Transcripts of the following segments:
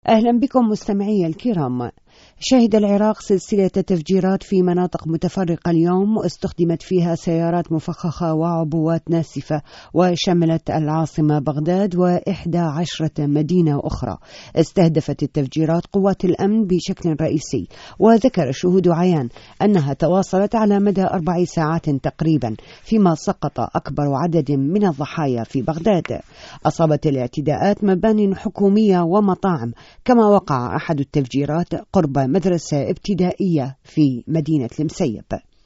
أهلا بكم مستمعي الكرام. شهد العراق سلسلة تفجيرات في مناطق متفرقة اليوم، استخدمت فيها سيارات مفخخة وعبوات ناسفة، وشملت العاصمة بغداد و11 مدينة أخرى. استهدفت التفجيرات قوات الأمن بشكل رئيسي، وذكر شهود عيان أنها تواصلت على مدى 4 ساعات تقريبا، فيما سقط أكبر عدد من الضحايا في بغداد. أصابت الاعتداءات مبانٍ حكومية ومطاعم، كما وقع أحد التفجيرات قرب مدرسة ابتدائية في مدينة المسيب.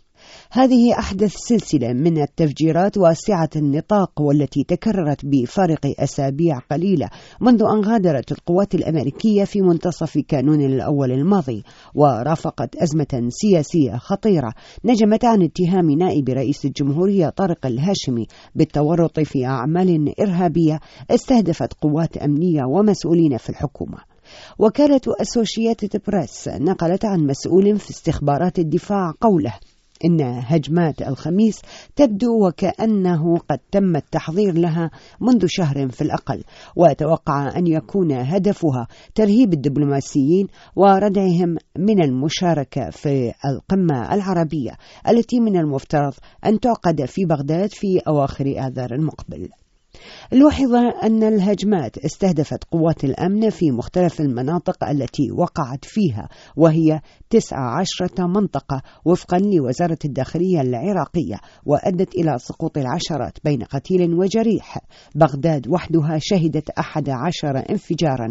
هذه أحدث سلسلة من التفجيرات واسعة النطاق، والتي تكررت بفارق أسابيع قليلة منذ أن غادرت القوات الأمريكية في منتصف كانون الأول الماضي، ورافقت أزمة سياسية خطيرة نجمت عن اتهام نائب رئيس الجمهورية طارق الهاشمي بالتورط في أعمال إرهابية استهدفت قوات أمنية ومسؤولين في الحكومة. وكالة أسوشيتد بريس نقلت عن مسؤول في استخبارات الدفاع قوله إن هجمات الخميس تبدو وكأنه قد تم التحضير لها منذ شهر في الأقل، وتوقع أن يكون هدفها ترهيب الدبلوماسيين وردعهم من المشاركة في القمة العربية التي من المفترض أن تعقد في بغداد في أواخر آذار المقبل. لوحظ أن الهجمات استهدفت قوات الأمن في مختلف المناطق التي وقعت فيها، وهي 19 منطقة وفقا لوزارة الداخلية العراقية، وأدت إلى سقوط العشرات بين قتيل وجريح. بغداد وحدها شهدت 11 انفجارا.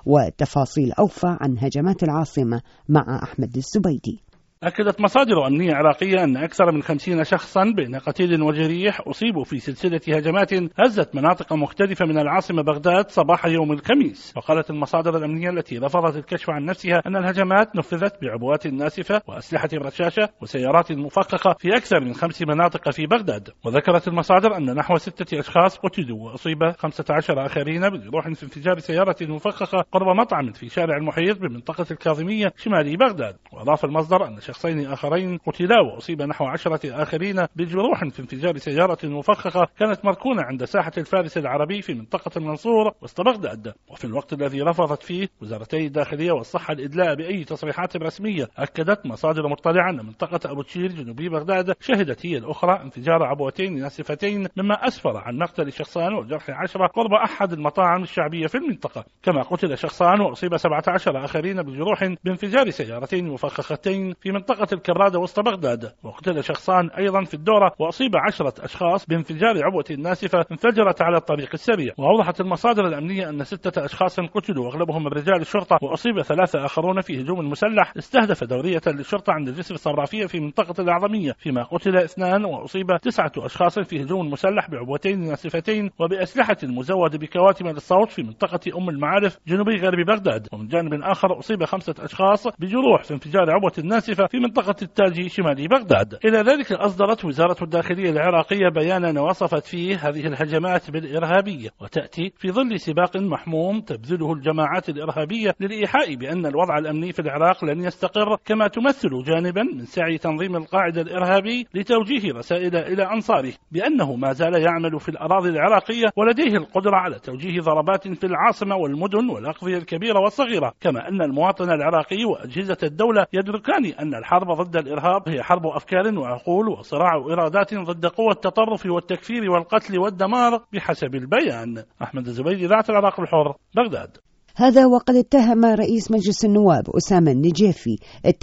وتفاصيل أوفى عن هجمات العاصمة مع أحمد الزبيدي. أكدت مصادر أمنية عراقية أن أكثر من 50 شخصا بين قتيل وجريح أصيبوا في سلسلة هجمات هزت مناطق مختلفة من العاصمة بغداد صباح يوم الخميس. وقالت المصادر الأمنية التي رفضت الكشف عن نفسها أن الهجمات نفذت بعبوات ناسفة وأسلحة رشاشة وسيارات مفخخة في أكثر من 5 مناطق في بغداد. وذكرت المصادر أن نحو 6 أشخاص قتلوا وأصيب 15 آخرين بجروح في انفجار سيارة مفخخة قرب مطعم في شارع المحيط بمنطقة الكاظمية شمال بغداد. وأضاف المصدر أن شخصين آخرين قتلا وأصيب نحو 10 آخرين بجروح في انفجار سيارة مفخخة كانت مركونة عند ساحة الفارس العربي في منطقة المنصور وسط بغداد. وفي الوقت الذي رفضت فيه وزارتي الداخلية والصحة الإدلاء بأي تصريحات رسمية، أكدت مصادر مطلعة أن منطقة أبو تشير جنوبي بغداد شهدت هي الأخرى انفجار عبوتين ناسفتين، مما أسفر عن مقتل شخصان وجرح 10 قرب أحد المطاعم الشعبية في المنطقة. كما قتل شخصان وأصيب 17 آخرين بجروح بانفجار سيارتين مفخختين في منطقة الكرادة وسط بغداد. وقتل شخصان أيضا في الدورة وأصيب 10 أشخاص بانفجار عبوة ناسفة انفجرت على الطريق السريع. وأوضحت المصادر الأمنية أن 6 أشخاص قتلوا وأغلبهم من رجال الشرطة، وأصيب 3 آخرون في هجوم مسلح استهدف دورية للشرطة عند الجسر الصرافية في منطقة الأعظمية، فيما قتل 2 وأصيب 9 أشخاص في هجوم مسلح بعبوتين ناسفتين وبأسلحة مزودة بكواتم للصوت في منطقة أم المعارف جنوبي غرب بغداد. ومن جانب آخر أصيب 5 أشخاص بجروح في انفجار عبوة ناسفة في منطقة التاجي شمالي بغداد. إلى ذلك أصدرت وزارة الداخلية العراقية بيانا وصفت فيه هذه الهجمات بالإرهابية، وتأتي في ظل سباق محموم تبذله الجماعات الإرهابية للإيحاء بأن الوضع الأمني في العراق لن يستقر، كما تمثل جانبا من سعي تنظيم القاعدة الإرهابي لتوجيه رسائل إلى أنصاره بأنه ما زال يعمل في الأراضي العراقية ولديه القدرة على توجيه ضربات في العاصمة والمدن والأقضية الكبيرة والصغيرة. كما أن المواطن العراقي وأجهزة الدولة يدركان أن الحرب ضد الإرهاب هي حرب أفكار وعقول وصراع إرادات ضد قوى التطرف والتكفير والقتل والدمار بحسب البيان. أحمد الزبيدي، إذاعة العراق الحر، بغداد. هذا وقد اتهم رئيس مجلس النواب أسامة النجيفي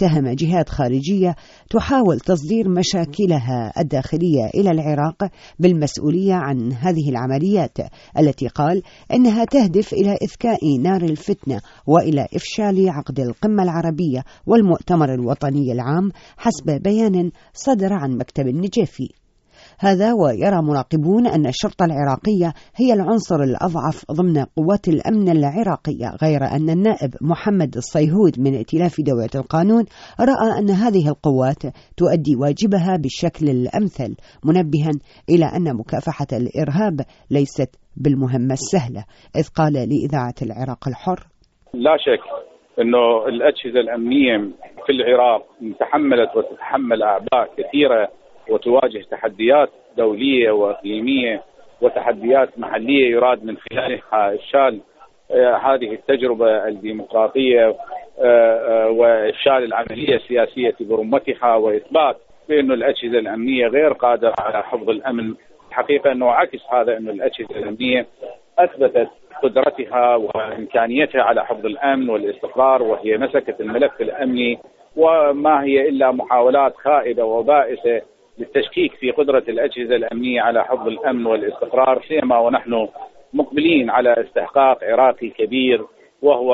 جهات خارجية تحاول تصدير مشاكلها الداخلية إلى العراق بالمسؤولية عن هذه العمليات التي قال إنها تهدف إلى إذكاء نار الفتنة وإلى إفشال عقد القمة العربية والمؤتمر الوطني العام، حسب بيان صدر عن مكتب النجيفي. هذا ويرى مراقبون أن الشرطة العراقية هي العنصر الأضعف ضمن قوات الأمن العراقية، غير أن النائب محمد الصيهود من ائتلاف دولة القانون رأى أن هذه القوات تؤدي واجبها بالشكل الأمثل، منبها إلى أن مكافحة الإرهاب ليست بالمهمة السهلة، إذ قال لإذاعة العراق الحر: لا شك أنه الأجهزة الأمنية في العراق تحملت وتتحمل أعباء كثيرة وتواجه تحديات دولية وإقليمية وتحديات محلية يراد من خلالها إفشال هذه التجربة الديمقراطية وإفشال العملية السياسية برمتها وإثبات بأن الأجهزة الأمنية غير قادرة على حفظ الأمن. الحقيقة أنه عكس هذا، أن الأجهزة الأمنية أثبتت قدرتها وإمكانيتها على حفظ الأمن والاستقرار، وهي مسكت الملف الأمني، وما هي إلا محاولات خائبة وبائسة للتشكيك في قدرة الأجهزة الأمنية على حفظ الأمن والاستقرار، سيما ونحن مقبلين على استحقاق عراقي كبير وهو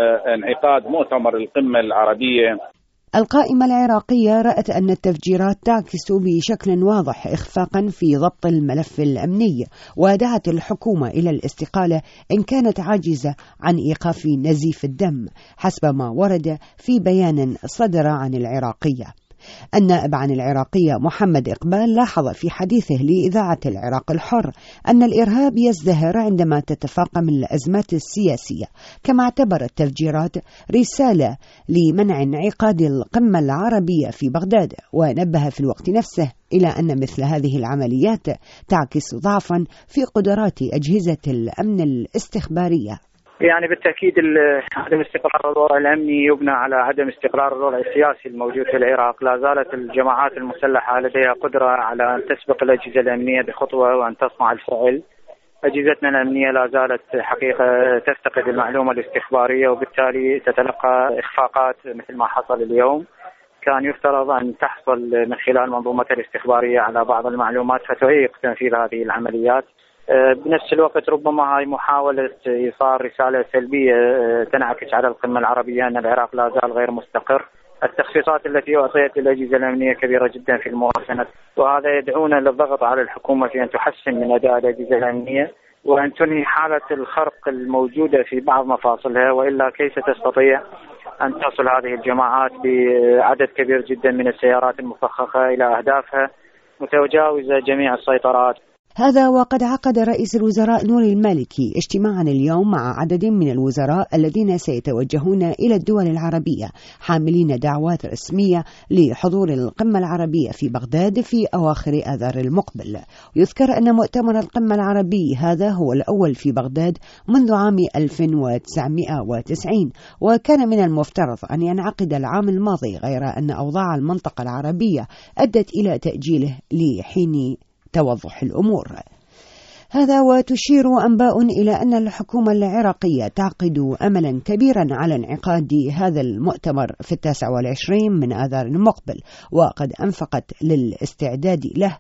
انعقاد مؤتمر القمة العربية. القائمة العراقية رأت أن التفجيرات تعكس بشكل واضح إخفاقا في ضبط الملف الأمني، ودعت الحكومة إلى الاستقالة إن كانت عاجزة عن إيقاف نزيف الدم، حسب ما ورد في بيان صدر عن العراقية. النائب عن العراقية محمد إقبال لاحظ في حديثه لإذاعة العراق الحر أن الإرهاب يزدهر عندما تتفاقم الأزمات السياسية، كما اعتبر التفجيرات رسالة لمنع انعقاد القمة العربية في بغداد، ونبه في الوقت نفسه إلى أن مثل هذه العمليات تعكس ضعفا في قدرات أجهزة الأمن الاستخبارية. يعني بالتأكيد عدم استقرار الوضع الأمني يبنى على عدم استقرار الوضع السياسي الموجود في العراق. لا زالت الجماعات المسلحة لديها قدرة على أن تسبق الأجهزة الأمنية بخطوة وأن تصنع الفعل. أجهزتنا الأمنية لا زالت حقيقة تفتقد المعلومة الاستخبارية، وبالتالي تتلقى إخفاقات مثل ما حصل اليوم. كان يفترض أن تحصل من خلال منظومة الاستخبارية على بعض المعلومات فتعيق تنفيذ هذه العمليات. بنفس الوقت ربما هاي محاولة إيصال رسالة سلبية تنعكس على القمة العربية أن العراق لا زال غير مستقر. التخصيصات التي أعطيت للأجهزة الأمنية كبيرة جدا في المواجهة، وهذا يدعونا للضغط على الحكومة في أن تحسن من أداء الأجهزة الأمنية وأن تنهي حالة الخرق الموجودة في بعض مفاصلها، وإلا كيف تستطيع أن تصل هذه الجماعات بعدد كبير جدا من السيارات المفخخة إلى أهدافها متجاوزة جميع السيطرات. هذا وقد عقد رئيس الوزراء نور المالكي اجتماعا اليوم مع عدد من الوزراء الذين سيتوجهون إلى الدول العربية حاملين دعوات رسمية لحضور القمة العربية في بغداد في أواخر آذار المقبل. يذكر أن مؤتمر القمة العربي هذا هو الأول في بغداد منذ عام 1990، وكان من المفترض أن ينعقد العام الماضي، غير أن أوضاع المنطقة العربية أدت إلى تأجيله لحين توضح الأمور. هذا وتشير أنباء إلى أن الحكومة العراقية تعقد أملا كبيرا على انعقاد هذا المؤتمر في 29 من آذار المقبل، وقد أنفقت للاستعداد له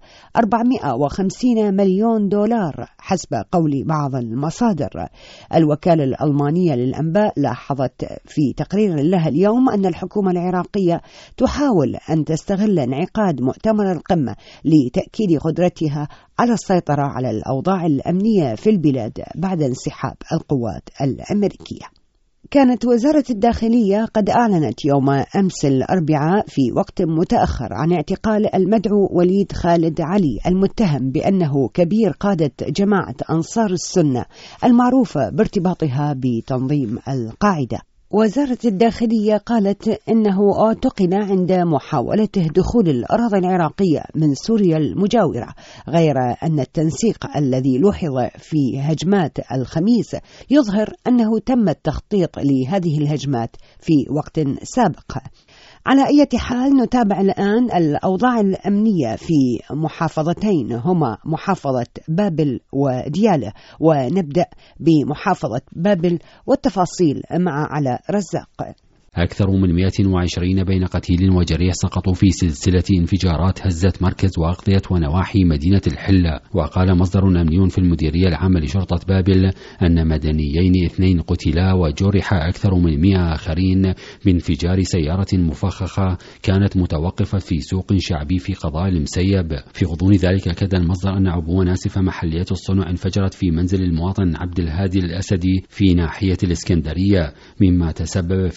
450 مليون دولار حسب قول بعض المصادر. الوكالة الألمانية للأنباء لاحظت في تقرير لها اليوم أن الحكومة العراقية تحاول أن تستغل انعقاد مؤتمر القمة لتأكيد قدرتها على السيطرة على الأوضاع الأمنية في البلاد بعد انسحاب القوات الأمريكية. كانت وزارة الداخلية قد أعلنت يوم أمس الأربعاء في وقت متأخر عن اعتقال المدعو وليد خالد علي، المتهم بأنه كبير قادة جماعة أنصار السنة المعروفة بارتباطها بتنظيم القاعدة. وزارة الداخلية قالت إنه اعتقل عند محاولته دخول الأراضي العراقية من سوريا المجاورة، غير أن التنسيق الذي لوحظ في هجمات الخميس يظهر أنه تم التخطيط لهذه الهجمات في وقت سابق. على أي حال نتابع الآن الأوضاع الأمنية في محافظتين هما محافظة بابل وديالى، ونبدأ بمحافظة بابل والتفاصيل مع على رزاق. أكثر من 120 بين قتيل وجريح سقطوا في سلسلة انفجارات هزت مركز وأغطية ونواحي مدينة الحلة. وقال مصدر أمني في المديرية العامة لشرطة بابل أن مدنيين 2 قتلا وجرح أكثر من 100 آخرين بانفجار سيارة مفخخة كانت متوقفة في سوق شعبي في قضاء المسيب. في غضون ذلك أكد المصدر أن عبوة ناسفة محلية الصنع انفجرت في منزل المواطن عبد الهادي الأسدي في ناحية الإسكندرية، مما تسبب في مقتل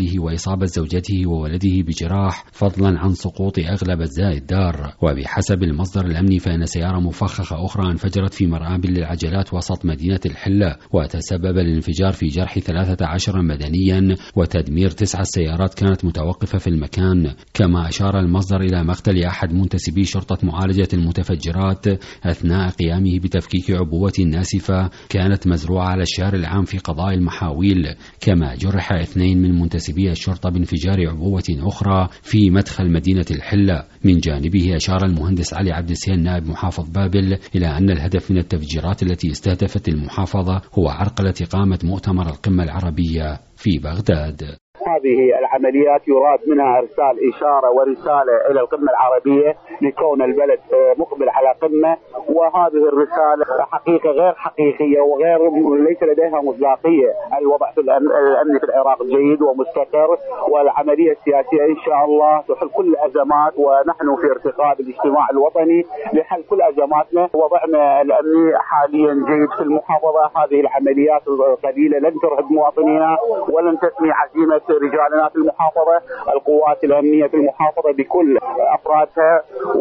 منزله وإصابة زوجته وولده بجراح، فضلا عن سقوط أغلب أجزاء الدار. وبحسب المصدر الأمني فإن سيارة مفخخة أخرى انفجرت في مرآب للعجلات وسط مدينة الحلة، وتسبب الانفجار في جرح 13 مدنيا وتدمير 9 سيارات كانت متوقفة في المكان. كما أشار المصدر إلى مقتل أحد منتسبي شرطة معالجة المتفجرات أثناء قيامه بتفكيك عبوة ناسفة كانت مزروعة على الشارع العام في قضاء المحاويل. كما جرح 2 من منتسبي الشرطة بانفجار عبوة أخرى في مدخل مدينة الحلة. من جانبه أشار المهندس علي عبد السيد نائب محافظ بابل إلى أن الهدف من التفجيرات التي استهدفت المحافظة هو عرقلة إقامة مؤتمر القمة العربية في بغداد. هذه العمليات يراد منها إرسال إشارة ورسالة إلى القمة العربية لكون البلد مقبل على قمة، وهذه الرسالة حقيقة غير حقيقية وغير ليس لديها مصداقية. الوضع في الأمن في العراق جيد ومستقر، والعملية السياسية إن شاء الله تحل كل الأزمات، ونحن في ارتقاء بالاجتماع الوطني لحل كل أزماتنا. وضعنا الأمني حاليا جيد في المحافظة. هذه العمليات القليلة لن ترهب مواطنينا ولن تثني عزيمة رجالنا في المحافظة. القوات الأمنية في المحافظة بكل أفرادها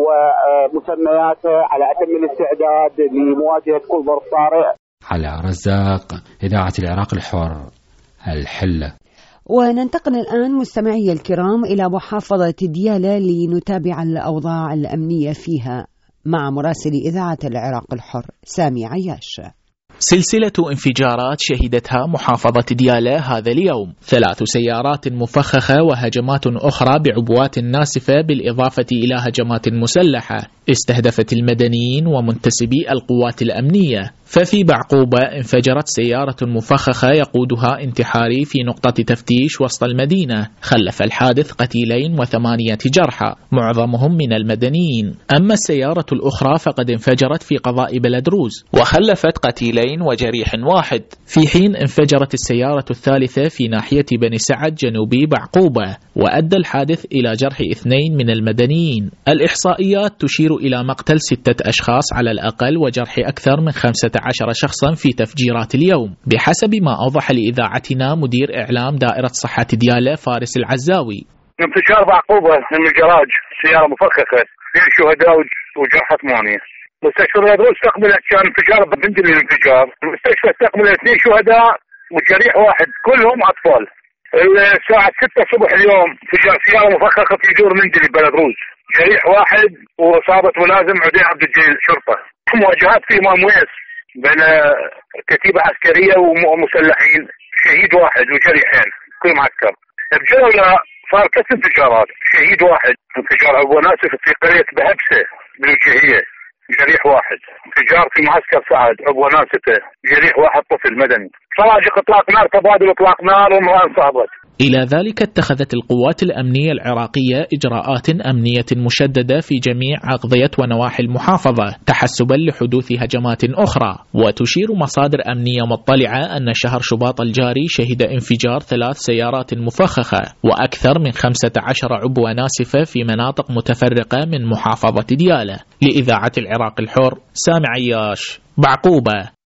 ومسمياتها على أتم الاستعداد لمواجهة كل ظرف طارئ. على رزاق، إذاعة العراق الحر، الحلة. وننتقل الآن مستمعي الكرام إلى محافظة ديالى لنتابع الأوضاع الأمنية فيها مع مراسل إذاعة العراق الحر سامي عياش. سلسلة انفجارات شهدتها محافظة ديالى هذا اليوم، 3 سيارات مفخخة وهجمات أخرى بعبوات ناسفة بالإضافة إلى هجمات مسلحة استهدفت المدنيين ومنتسبي القوات الأمنية. ففي بعقوبة انفجرت سيارة مفخخة يقودها انتحاري في نقطة تفتيش وسط المدينة، خلف الحادث قتيلين و8 جرحى معظمهم من المدنيين. أما السيارة الأخرى فقد انفجرت في قضاء بلدروز وخلفت قتيلين وجريح واحد، في حين انفجرت السيارة الثالثة في ناحية بني سعد جنوبي بعقوبة وأدى الحادث إلى جرح 2 من المدنيين. الإحصائيات تشير إلى مقتل 6 أشخاص على الأقل وجرح أكثر من 15 شخصا في تفجيرات اليوم، بحسب ما أوضح لإذاعتنا مدير إعلام دائرة صحة ديالى فارس العزاوي. انفجار بعقوبة من الجراج، سيارة مفخخة، 2 شهداء وجرح 8. مستشفى بلدروز استقبلت كان انفجار بمنزل الانفجار، المستشفى استقبلت 2 شهداء وجريح 1 كلهم أطفال. الساعة 6 الصبح اليوم انفجار سيارة مفخخة في دور منزل بلدروز، جريح 1 وإصابة ملازم عدي عبد الجليل شرطة. مواجهات في إمام ويس بين كتيبة عسكرية ومسلحين، شهيد 1 وجريحين كل معسكر. بجولة صار 3 انفجارات، شهيد 1، انفجار أبو ناسف في قرية بهبسة بالوجهية جريح 1، انفجار في معسكر سعد أبو ناسفة جريح 1 طفل مدني. صواجق اطلاق نار، تبادل اطلاق نار وامرأة انصابت. إلى ذلك اتخذت القوات الأمنية العراقية إجراءات أمنية مشددة في جميع أقضية ونواحي المحافظة تحسبا لحدوث هجمات أخرى. وتشير مصادر أمنية مطلعة أن شهر شباط الجاري شهد انفجار 3 سيارات مفخخة وأكثر من 15 عبوة ناسفة في مناطق متفرقة من محافظة ديالى. لإذاعة العراق الحر سامي عياش، بعقوبة.